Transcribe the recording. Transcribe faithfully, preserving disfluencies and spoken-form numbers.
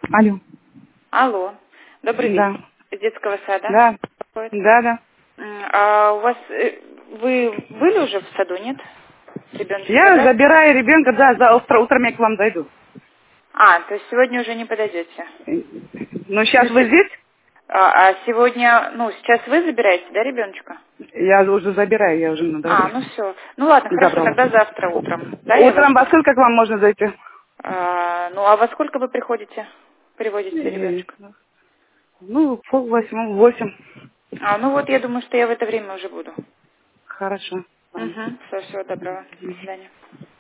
Алло. Алло. Добрый Да. вечер. Из детского сада? Да. Какой-то? Да, да. М, А у вас... э, Вы были уже в саду, нет? Ребеночка Я забрать? забираю ребенка, да, завтра утром я к вам зайду. А, то есть сегодня уже не подойдете. Ну, Ну, сейчас вы се- здесь? А, а сегодня... Ну, сейчас вы забираете, да, ребеночка? Я уже забираю, я уже на А, дороге. ну все. Ну ладно, хорошо, Забрала. тогда завтра утром. Да, я вас Утром во жду. сколько к вам можно зайти? А, ну, а во сколько вы приходите? Приводите Э, ребеночка? Ну, пол восьмого, восемь. А, ну вот, я думаю, что я в это время уже буду. Хорошо. Ладно. Угу. Все, всего доброго. До свидания.